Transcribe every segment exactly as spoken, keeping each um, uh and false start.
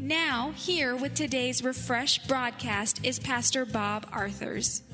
Now, here with today's Refresh broadcast is Pastor Bob Arthurs.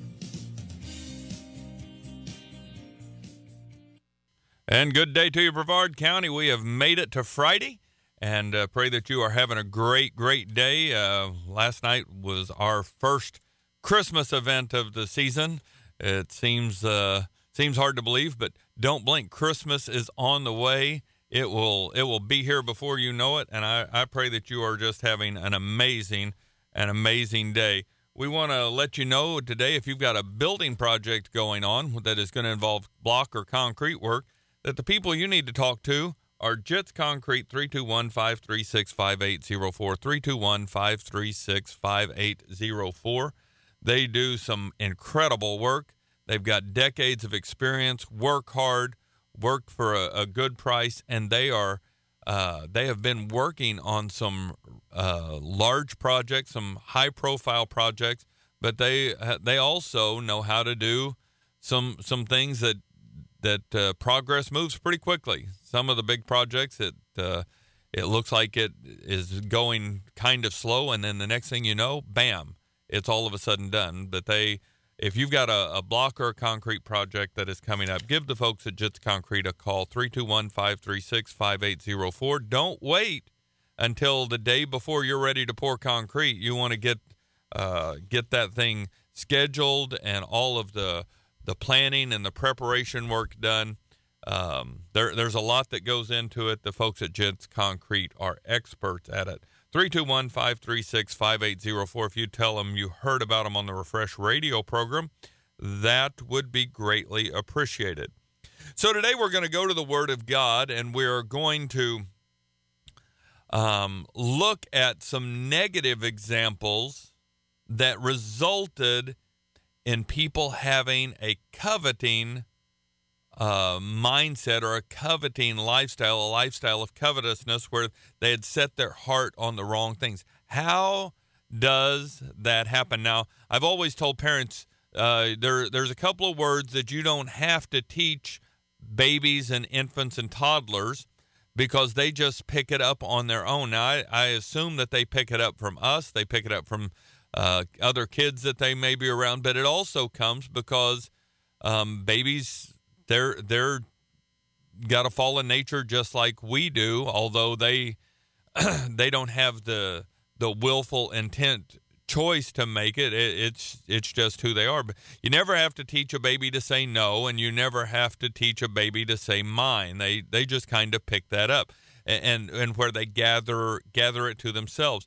And good day to you, Brevard County. We have made it to Friday, and uh, pray that you are having a great, great day. Uh, last night was our first Christmas event of the season. It seems uh, seems hard to believe, but don't blink. Christmas is on the way. It will it will be here before you know it, and I, I pray that you are just having an amazing, an amazing day. We want to let you know today, if you've got a building project going on that is going to involve block or concrete work, that the people you need to talk to are Jits Concrete, three two one, five three six, five eight zero four, three two one, five three six, five eight zero four. They do some incredible work. They've got decades of experience, work hard, work for a, a good price, and they are uh, they have been working on some uh, large projects, some high-profile projects, but they they also know how to do some some things that that uh, progress moves pretty quickly. Some of the big projects, it uh, it looks like it is going kind of slow, and then the next thing you know, bam, it's all of a sudden done. But they, if you've got a, a block or a concrete project that is coming up, give the folks at Jits Concrete a call, three two one, five three six, five eight zero four. Don't wait until the day before you're ready to pour concrete. You want to get uh, get that thing scheduled and all of the the planning and the preparation work done. Um, there, there's a lot that goes into it. The folks at Jits Concrete are experts at it. three two one, five three six, five eight zero four. If you tell them you heard about them on the Refresh radio program, that would be greatly appreciated. So today we're going to go to the Word of God, and we're going to um, look at some negative examples that resulted in people having a coveting uh, mindset or a coveting lifestyle, a lifestyle of covetousness where they had set their heart on the wrong things. How does that happen? Now, I've always told parents uh, there there's a couple of words that you don't have to teach babies and infants and toddlers because they just pick it up on their own. Now, I, I assume that they pick it up from us. They pick it up from Uh, other kids that they may be around, but it also comes because um, babies, they're they're got a fallen nature just like we do, although they they don't have the the willful intent choice to make it. it. It's it's just who they are. But you never have to teach a baby to say no, and you never have to teach a baby to say mine. They they just kind of pick that up, and and, and where they gather gather it to themselves.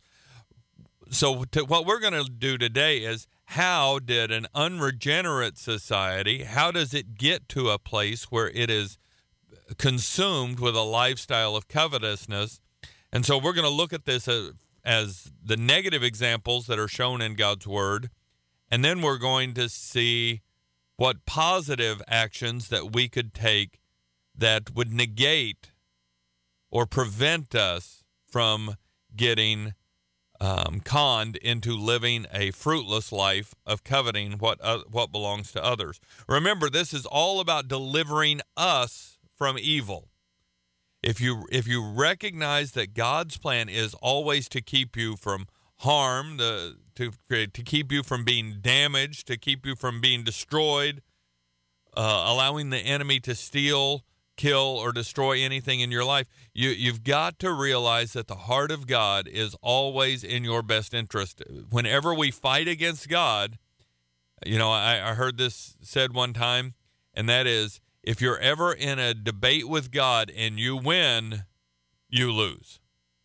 So to, what we're going to do today is, how did an unregenerate society, how does it get to a place where it is consumed with a lifestyle of covetousness? And so we're going to look at this as, as the negative examples that are shown in God's Word, and then we're going to see what positive actions that we could take that would negate or prevent us from getting Um, conned into living a fruitless life of coveting what uh, what belongs to others. Remember, this is all about delivering us from evil. If you if you recognize that God's plan is always to keep you from harm, the, to to keep you from being damaged, to keep you from being destroyed, uh, allowing the enemy to steal, kill, or destroy anything in your life, you, you've got to realize that the heart of God is always in your best interest. Whenever we fight against God, you know, I, I heard this said one time, and that is, if you're ever in a debate with God and you win, you lose.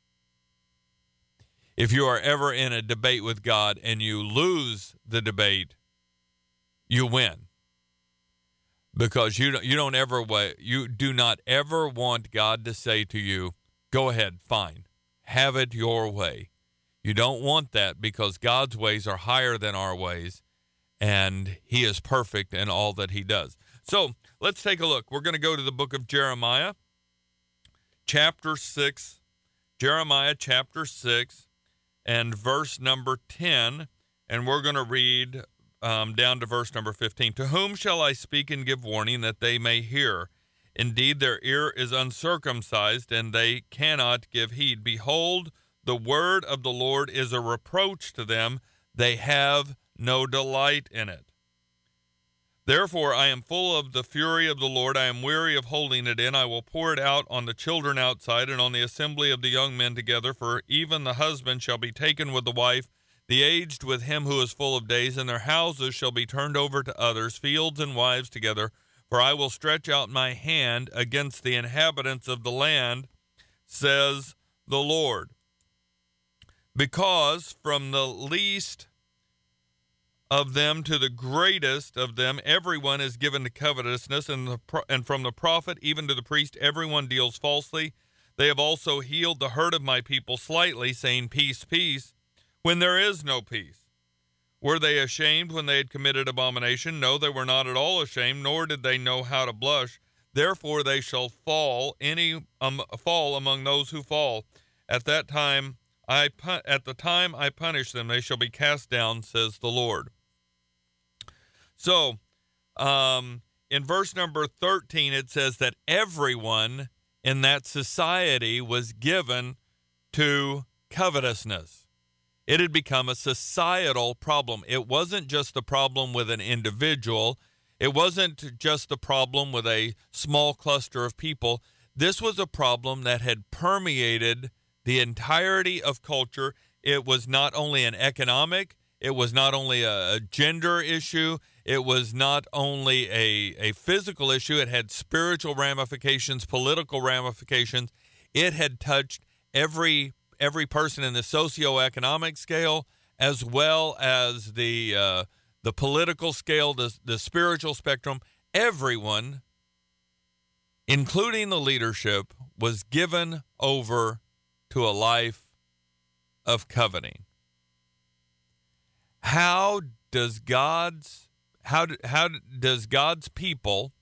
If you are ever in a debate with God and you lose the debate, you win. Because you don't, you don't ever you do not ever want God to say to you, "Go ahead, fine, have it your way." You don't want that, because God's ways are higher than our ways, and He is perfect in all that He does. So let's take a look. We're going to go to the book of Jeremiah, chapter six, Jeremiah chapter six, and verse number ten, and we're going to read Um, down to verse number fifteen. To whom shall I speak and give warning that they may hear? Indeed, their ear is uncircumcised, and they cannot give heed. Behold, the word of the Lord is a reproach to them, they have no delight in it. Therefore I am full of the fury of the Lord. I am weary of holding it in. I will pour it out on the children outside and on the assembly of the young men together, for even the husband shall be taken with the wife, the aged with him who is full of days, and their houses shall be turned over to others, fields and wives together. For I will stretch out my hand against the inhabitants of the land, says the Lord. Because from the least of them to the greatest of them, everyone is given to covetousness, and, the, and from the prophet even to the priest, everyone deals falsely. They have also healed the hurt of my people slightly, saying, peace, peace, when there is no peace. Were they ashamed when they had committed abomination? No, they were not at all ashamed, nor did they know how to blush. Therefore they shall fall any um, fall among those who fall. At that time, I pu- at the time I punish them, they shall be cast down, says the Lord. So, um, in verse number thirteen, it says that everyone in that society was given to covetousness. It had become a societal problem. It wasn't just a problem with an individual. It wasn't just a problem with a small cluster of people. This was a problem that had permeated the entirety of culture. It was not only an economic, it was not only a, a gender issue, it was not only a, a physical issue, it had spiritual ramifications, political ramifications. It had touched every every person in the socioeconomic scale, as well as the uh, the political scale, the, the spiritual spectrum. Everyone, including the leadership, was given over to a life of coveting. How does God's how do, how does God's people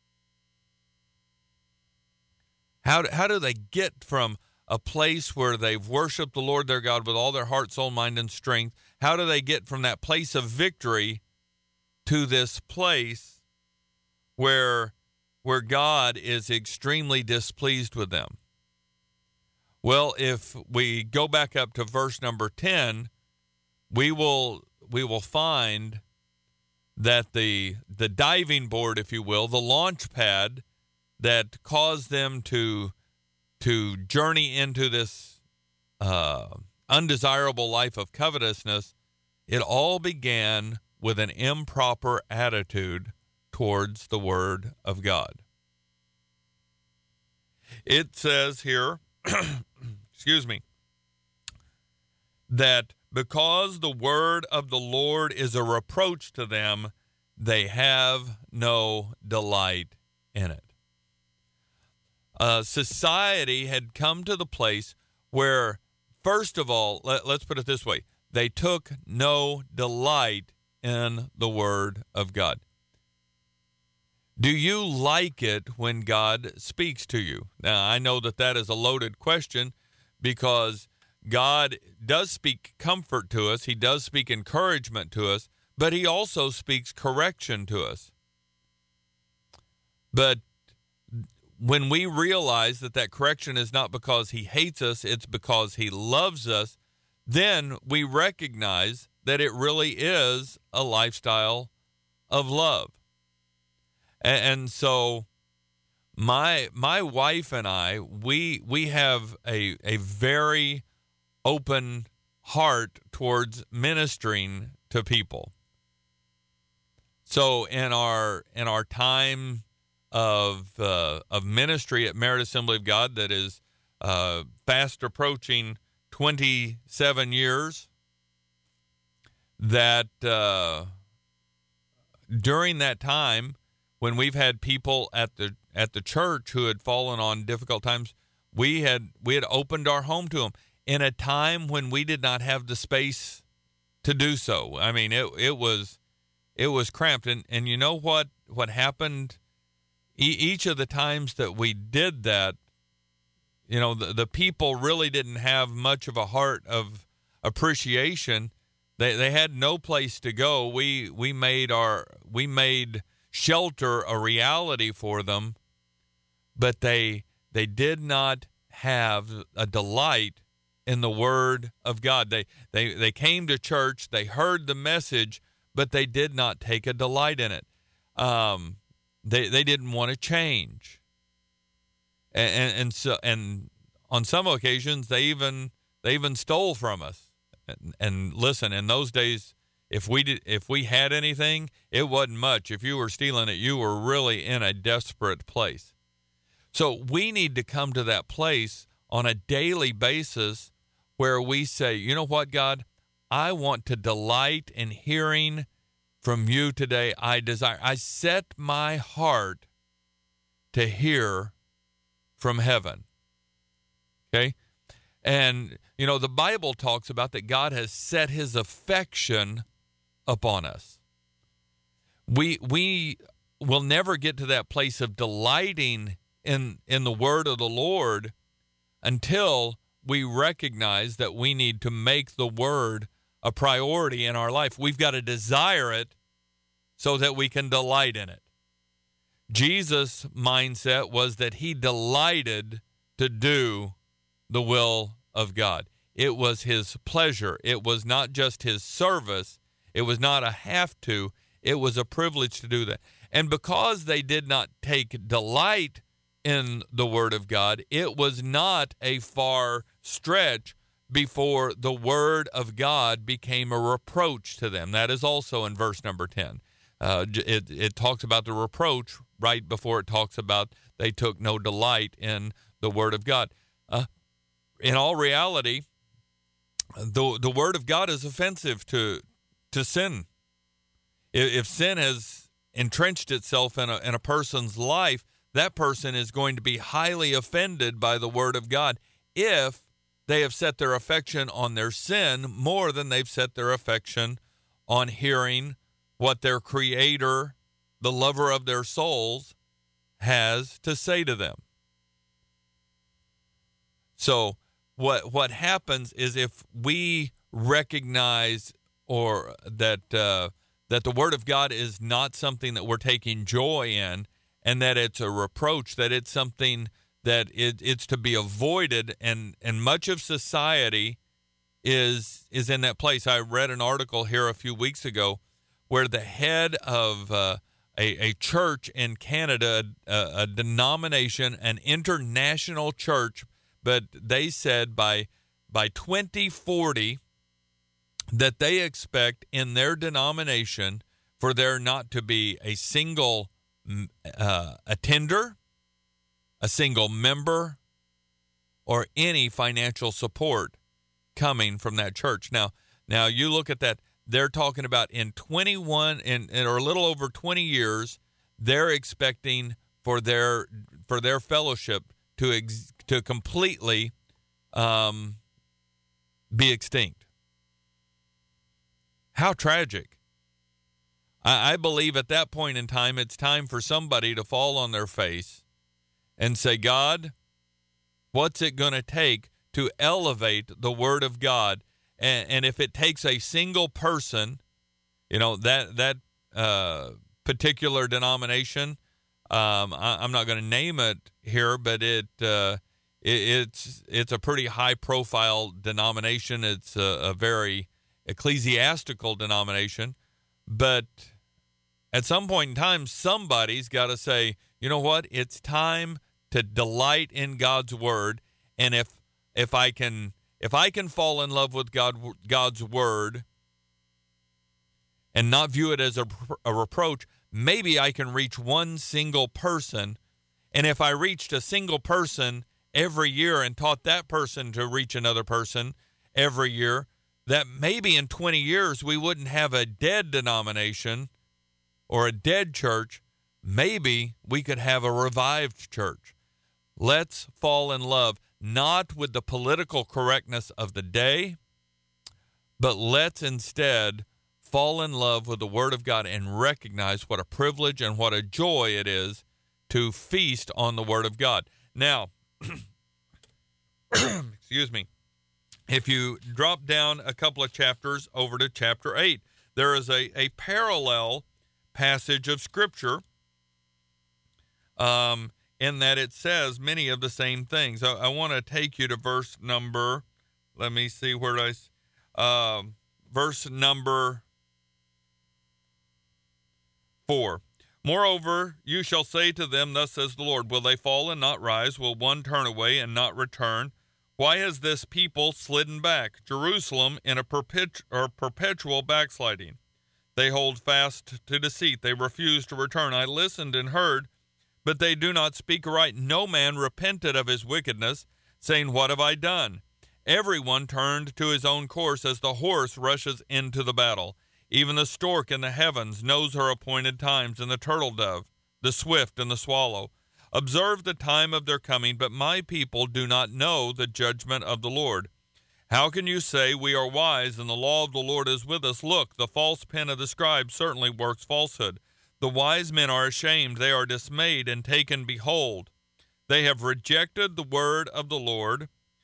how how do they get from a place where they've worshiped the Lord their God with all their heart, soul, mind, and strength? How do they get from that place of victory to this place where where God is extremely displeased with them? Well, if we go back up to verse number ten, we will we will find that the the diving board, if you will, the launch pad that caused them to to journey into this uh, undesirable life of covetousness, it all began with an improper attitude towards the Word of God. It says here, excuse me, that because the word of the Lord is a reproach to them, they have no delight in it. Uh, society had come to the place where, first of all, let, let's put it this way, they took no delight in the Word of God. Do you like it when God speaks to you? Now, I know that that is a loaded question because God does speak comfort to us. He does speak encouragement to us, but he also speaks correction to us. But when we realize that that correction is not because he hates us, it's because he loves us, then we recognize that it really is a lifestyle of love. And, and so my my wife and I, we we have a a very open heart towards ministering to people. So in our in our time of uh, of ministry at Merit Assembly of God that is uh, fast approaching twenty-seven years, that uh, during that time when we've had people at the at the church who had fallen on difficult times, we had we had opened our home to them in a time when we did not have the space to do so. I mean, it it was it was cramped, and and you know what what happened? Each of the times that we did that, you know, the, the people really didn't have much of a heart of appreciation. They they had no place to go. We we made our we made shelter a reality for them, but they they did not have a delight in the Word of God. They, they, they came to church, they heard the message, but they did not take a delight in it. Um, they, they didn't want to change. And, and, and so, and on some occasions, they even, they even stole from us. And, and listen, in those days, if we did, if we had anything, it wasn't much. If you were stealing it, you were really in a desperate place. So we need to come to that place on a daily basis where we say, you know what, God, I want to delight in hearing from you today. I desire, I set my heart to hear from heaven. Okay? And, you know, the Bible talks about that God has set his affection upon us. We, we will never get to that place of delighting in, in the word of the Lord until we recognize that we need to make the word a priority in our life. We've got to desire it so that we can delight in it. Jesus' mindset was that he delighted to do the will of God. It was his pleasure. It was not just his service. It was not a have to. It was a privilege to do that. And because they did not take delight in the word of God, it was not a far stretch before the word of God became a reproach to them. That is also in verse number ten. Uh, it, it talks about the reproach right before it talks about they took no delight in the word of God. Uh, in all reality, the, the word of God is offensive to, to sin. If, if sin has entrenched itself in a, in a person's life, that person is going to be highly offended by the word of God if they have set their affection on their sin more than they've set their affection on hearing what their Creator, the lover of their souls, has to say to them. So what what happens is if we recognize or that uh, that the Word of God is not something that we're taking joy in, and that it's a reproach, that it's something that it, it's to be avoided, and, and much of society is is in that place. I read an article here a few weeks ago where the head of uh, a, a church in Canada, a, a denomination, an international church, but they said by by twenty forty that they expect in their denomination for there not to be a single uh, attender, a single member, or any financial support coming from that church. Now, now you look at that. They're talking about in twenty-one in, in or a little over twenty years, they're expecting for their for their fellowship to ex, to completely um, be extinct. How tragic! I, I believe at that point in time, it's time for somebody to fall on their face and say, God, what's it going to take to elevate the Word of God? And, and if it takes a single person, you know, that that uh, particular denomination, um, I, I'm not going to name it here, but it, uh, it it's it's a pretty high-profile denomination. It's a, a very ecclesiastical denomination. But at some point in time, somebody's got to say, you know what, it's time to delight in God's Word. And if if I can if I can fall in love with God God's Word and not view it as a, a reproach, maybe I can reach one single person. And if I reached a single person every year and taught that person to reach another person every year, that maybe in twenty years we wouldn't have a dead denomination or a dead church. Maybe we could have a revived church. Let's fall in love, not with the political correctness of the day, but let's instead fall in love with the Word of God and recognize what a privilege and what a joy it is to feast on the Word of God. Now, excuse me, if you drop down a couple of chapters over to chapter eight, there is a, a parallel passage of Scripture um, in that it says many of the same things. I, I want to take you to verse number, let me see where I, uh, verse number four. Moreover, you shall say to them, thus says the Lord, will they fall and not rise? Will one turn away and not return? Why has this people slidden back? Jerusalem in a perpetu- or perpetual backsliding. They hold fast to deceit. They refuse to return. I listened and heard, but they do not speak right. No man repented of his wickedness, saying, what have I done? Everyone turned to his own course as the horse rushes into the battle. Even the stork in the heavens knows her appointed times, and the turtle dove, the swift and the swallow. Observe the time of their coming, but my people do not know the judgment of the Lord. How can you say, we are wise, and the law of the Lord is with us? Look, the false pen of the scribe certainly works falsehood. The wise men are ashamed, they are dismayed and taken. Behold, they have rejected the word of the Lord.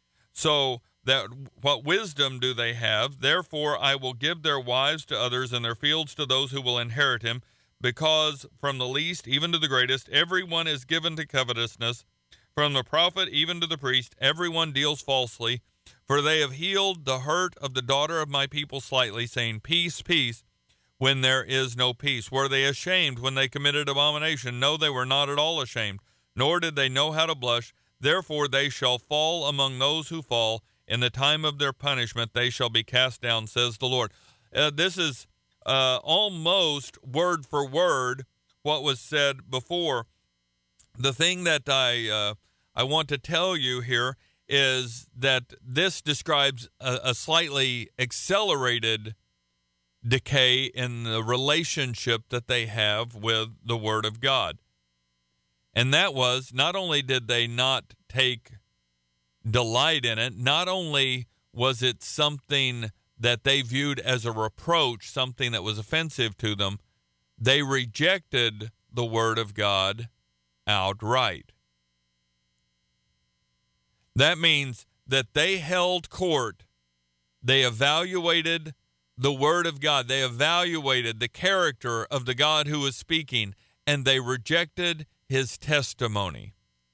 So that what wisdom do they have? Therefore I will give their wives to others, and their fields to those who will inherit him, because from the least even to the greatest, everyone is given to covetousness. From the prophet even to the priest, everyone deals falsely. For they have healed the hurt of the daughter of my people slightly, saying, peace, peace, when there is no peace. Were they ashamed when they committed abomination? No, they were not at all ashamed, nor did they know how to blush. Therefore they shall fall among those who fall. In the time of their punishment they shall be cast down, says the Lord. Uh, this is uh, almost word for word what was said before. The thing that I uh, I want to tell you here is that this describes a, a slightly accelerated decay in the relationship that they have with the Word of God. And that was, not only did they not take delight in it, not only was it something that they viewed as a reproach, something that was offensive to them, they rejected the Word of God outright. That means that they held court. They evaluated the Word of God. They evaluated the character of the God who was speaking, and they rejected his testimony.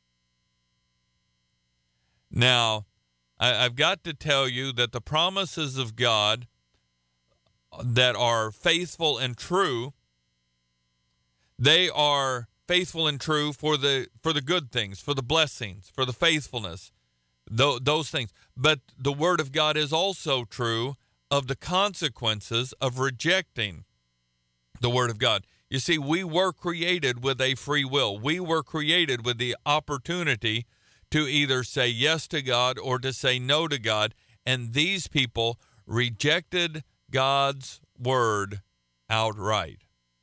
Now, I, I've got to tell you that the promises of God that are faithful and true, they are faithful and true for the for the good things, for the blessings, for the faithfulness, th- those things. But the Word of God is also true of the consequences of rejecting the Word of God. You see, we were created with a free will. We were created with the opportunity to either say yes to God or to say no to God. And these people rejected God's word outright.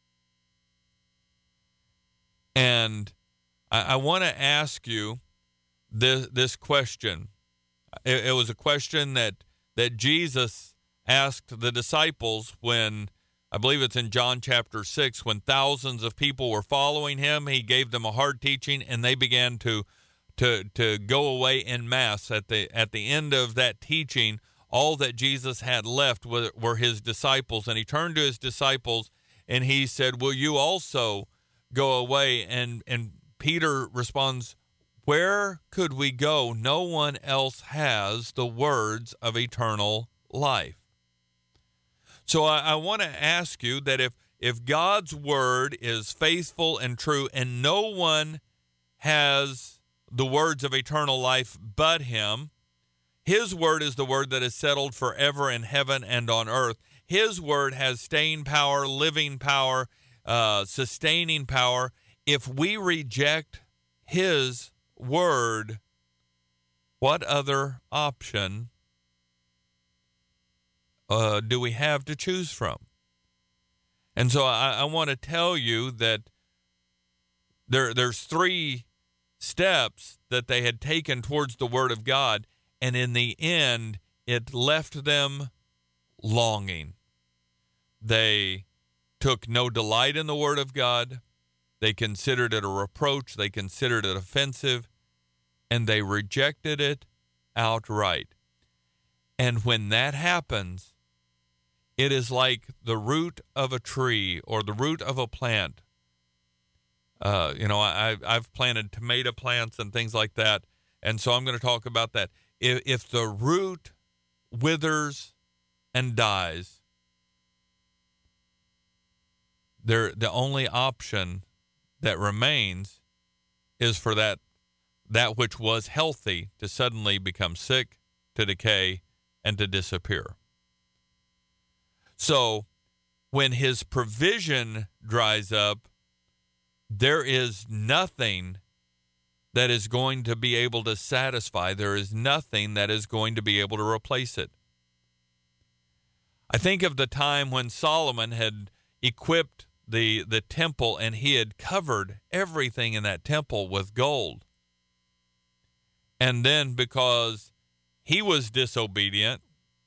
And I, I want to ask you this, this question. It, it was a question that, that Jesus asked the disciples when, I believe it's in John chapter six, when thousands of people were following him. He gave them a hard teaching, and they began to to to go away en masse. At the at the end of that teaching, all that Jesus had left were, were his disciples. And he turned to his disciples and he said, will you also go away? And and Peter responds, where could we go? No one else has the words of eternal life. So I, I want to ask you that if, if God's word is faithful and true, and no one has the words of eternal life but him, his word is the word that is settled forever in heaven and on earth. His word has staying power, living power, uh, sustaining power. If we reject his word, what other option Uh, do we have to choose from? And so I, I want to tell you that there there's three steps that they had taken towards the Word of God, and in the end, it left them longing. They took no delight in the Word of God. They considered it a reproach. They considered it offensive, and they rejected it outright. And when that happens, it is like the root of a tree or the root of a plant. Uh, you know, I, I've planted tomato plants and things like that, and so I'm going to talk about that. If, if the root withers and dies, there the only option that remains is for that that which was healthy to suddenly become sick, to decay, and to disappear. So when his provision dries up, there is nothing that is going to be able to satisfy. There is nothing that is going to be able to replace it. I think of the time when Solomon had equipped the, the temple and he had covered everything in that temple with gold. And then because he was disobedient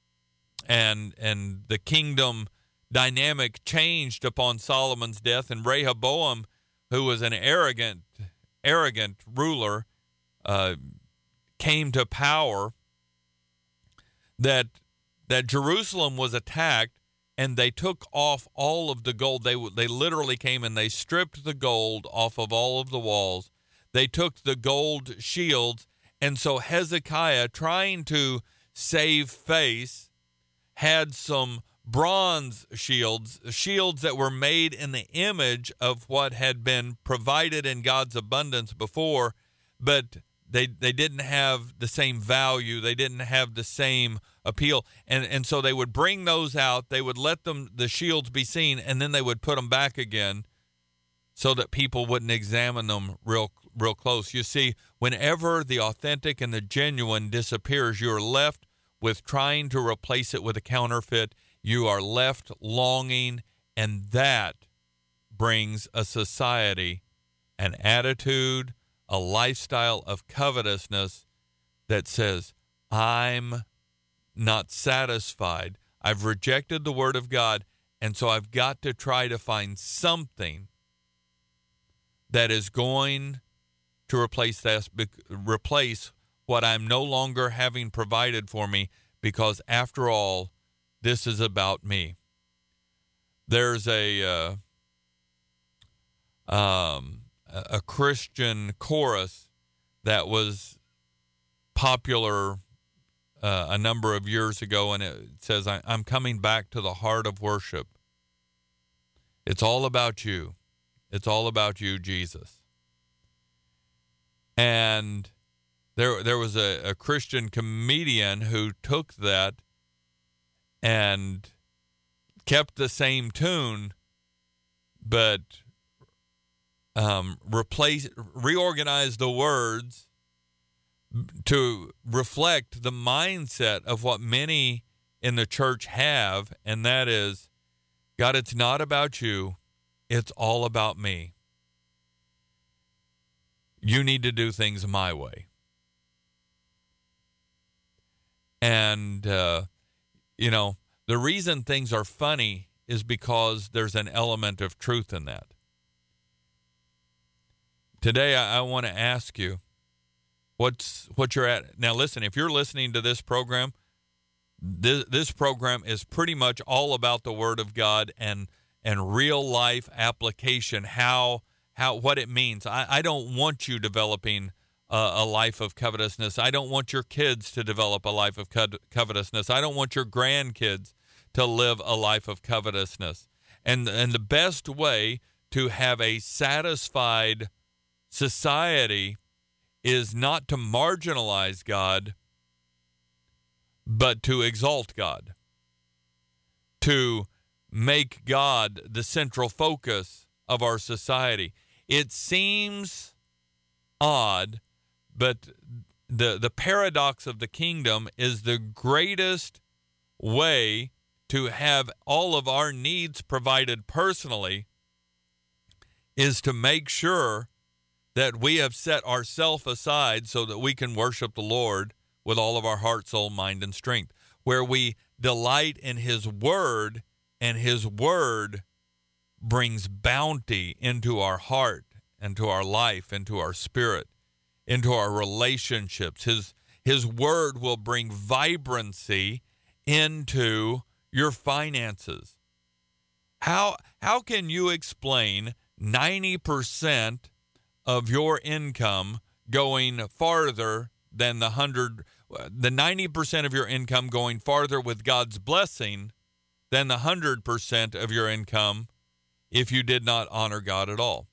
and and the kingdom dynamic changed upon Solomon's death, and Rehoboam, who was an arrogant, arrogant ruler, uh, came to power, that that Jerusalem was attacked, and they took off all of the gold. They they literally came and they stripped the gold off of all of the walls. They took the gold shields, and so Hezekiah, trying to save face, had some bronze shields, shields that were made in the image of what had been provided in God's abundance before, but they they didn't have the same value. They didn't have the same appeal. And and so they would bring those out. They would let them the shields be seen, and then they would put them back again so that people wouldn't examine them real real close. You see, whenever the authentic and the genuine disappears, you're left with trying to replace it with a counterfeit. You are left longing, and that brings a society, an attitude, a lifestyle of covetousness that says, I'm not satisfied. I've rejected the word of God, and so I've got to try to find something that is going to replace this, replace what I'm no longer having provided for me, because after all, this is about me. There's a uh, um, a Christian chorus that was popular uh, a number of years ago, and it says, I'm coming back to the heart of worship. It's all about you. It's all about you, Jesus. And there there was a, a Christian comedian who took that and kept the same tune, but um, replace, reorganized the words to reflect the mindset of what many in the church have, and that is, God, it's not about you, it's all about me. You need to do things my way. And, uh, you know, the reason things are funny is because there's an element of truth in that. Today, I, I want to ask you, what's what you're at. Now, listen, if you're listening to this program, this, this program is pretty much all about the Word of God and and real life application, how how what it means. I, I don't want you developing a, a life of covetousness. I don't want your kids to develop a life of co- covetousness. I don't want your grandkids to live a life of covetousness. And and the best way to have a satisfied society is not to marginalize God, but to exalt God, to make God the central focus of our society. It seems odd, but the the paradox of the kingdom is the greatest way to have all of our needs provided personally is to make sure that we have set ourselves aside so that we can worship the Lord with all of our heart, soul, mind, and strength, where we delight in His Word, and His Word brings bounty into our heart, into our life, into our spirit, into our relationships. His, His Word will bring vibrancy into your finances. How, how can you explain ninety percent of your income going farther than the hundred, the ninety percent of your income going farther with God's blessing than the one hundred percent of your income if you did not honor God at all.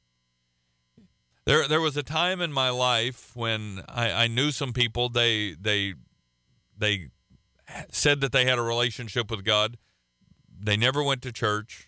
There there was a time in my life when I, I knew some people, they they they said that they had a relationship with God. They never went to church.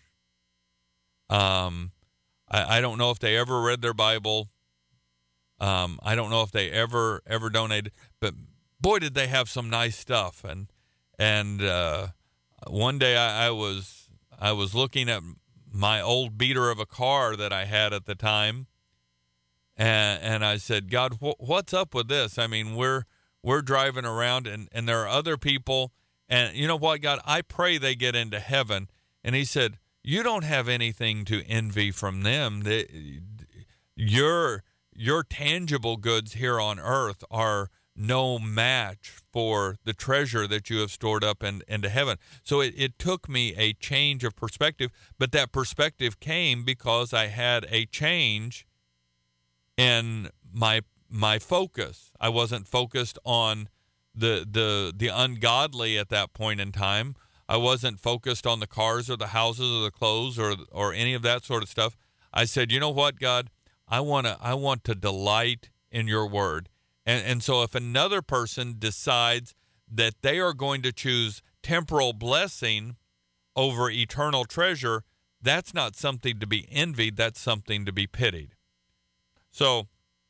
Um, I, I don't know if they ever read their Bible. Um, I don't know if they ever ever donated, but boy, did they have some nice stuff. And and uh, one day I, I was I was looking at my old beater of a car that I had at the time, and and I said, God, wh- what's up with this? I mean, we're we're driving around, and, and there are other people, and you know what, God, I pray they get into heaven. And he said, you don't have anything to envy from them. They, your your tangible goods here on earth are no match for the treasure that you have stored up in, into heaven. So it, it took me a change of perspective, but that perspective came because I had a change in my my focus. I wasn't focused on the the the ungodly at that point in time. I wasn't focused on the cars or the houses or the clothes or or any of that sort of stuff. I said, you know what, God, I want to I want to delight in your word. And, and so if another person decides that they are going to choose temporal blessing over eternal treasure, that's not something to be envied. That's something to be pitied. So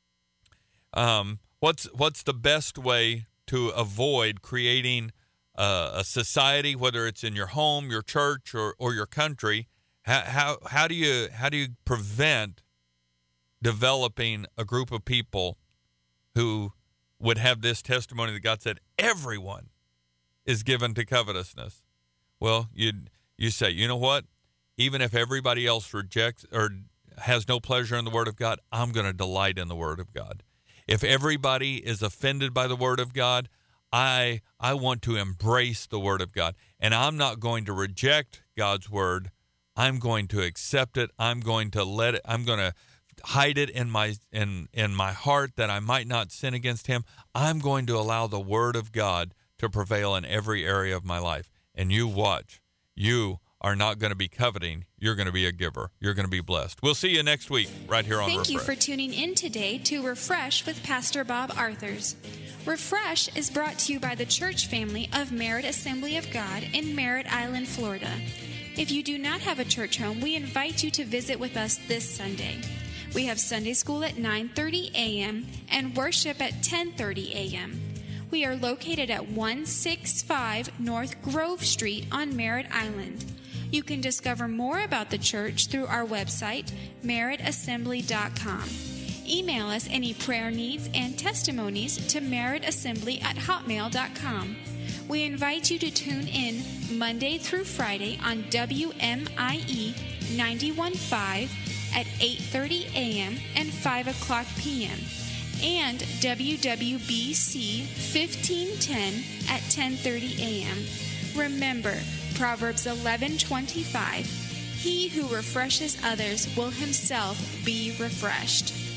um, what's what's the best way to avoid creating uh, a society, whether it's in your home, your church, or, or your country? How, how how do you how do you prevent developing a group of people who would have this testimony that God said everyone is given to covetousness? Well, you you say, you know what? Even if everybody else rejects or has no pleasure in the Word of God, I'm going to delight in the Word of God. If everybody is offended by the Word of God, I I want to embrace the Word of God. And I'm not going to reject God's Word. I'm going to accept it. I'm going to let it, I'm going to hide it in my in in my heart that I might not sin against him. I'm going to allow the Word of God to prevail in every area of my life. And you watch. You are not going to be coveting. You're going to be a giver. You're going to be blessed. We'll see you next week right here on Thank Refresh. you for tuning in today to Refresh with Pastor Bob Arthurs. Refresh is brought to you by the church family of Merritt Assembly of God in Merritt Island, Florida. If you do not have a church home, we invite you to visit with us this Sunday. We have Sunday school at nine thirty a.m. and worship at ten thirty a.m. We are located at one sixty-five North Grove Street on Merritt Island. You can discover more about the church through our website, merritt assembly dot com. Email us any prayer needs and testimonies to merritt assembly at hotmail dot com. We invite you to tune in Monday through Friday on W M I E ninety-one point five at eight thirty a.m. and five o'clock p.m. and W W B C fifteen ten at ten thirty a.m. Remember, Proverbs eleven twenty-five, he who refreshes others will himself be refreshed.